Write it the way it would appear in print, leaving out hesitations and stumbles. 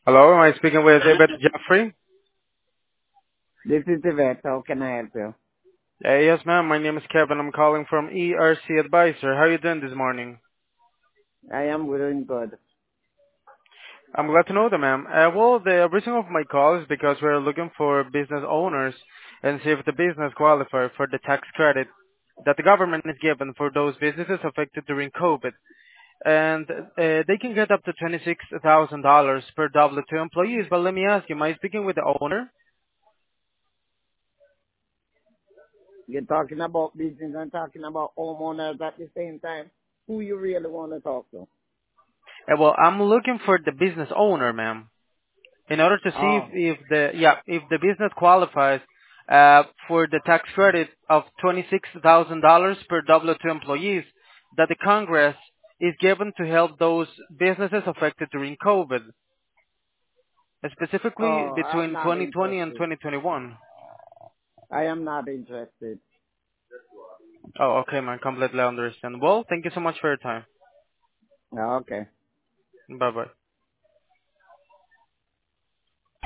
Hello, am I speaking with Ibet Jeffrey? This is Yvette. How can I help you? Yes, ma'am. My name is Kevin. I'm calling from ERC Advisor. How are you doing this morning? I am doing good. I'm glad to know that, ma'am. Well, the reason of my call is because we're looking for business owners and see if the business qualify for the tax credit that the government is given for those businesses affected during COVID. And they can get up to $26,000 per W-2 employees. But let me ask you, am I speaking with the owner? You're talking about business and talking about homeowners at the same time. Who you really want to talk to? Well, I'm looking for the business owner, ma'am, in order to see Oh, if the business qualifies for the tax credit of $26,000 per W-2 employees that the Congress is given to help those businesses affected during COVID, specifically I'm between not 2020 and interested. 2021. I am not interested. Oh, okay, man, completely understand. Well, thank you so much for your time. Okay. Bye bye.